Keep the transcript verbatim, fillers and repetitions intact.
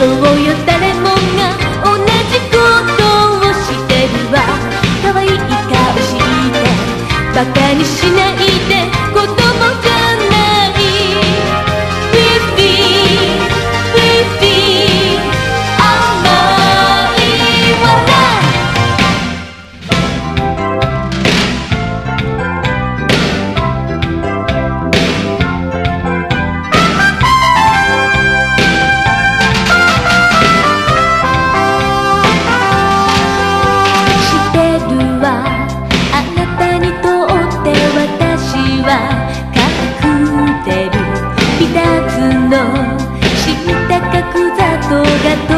そうよ、誰もが同じことをしてるわ。可愛い顔してバカにしないで、子供じゃない。ウィフィーウィフィー甘い笑隠れる二つの知った角砂糖が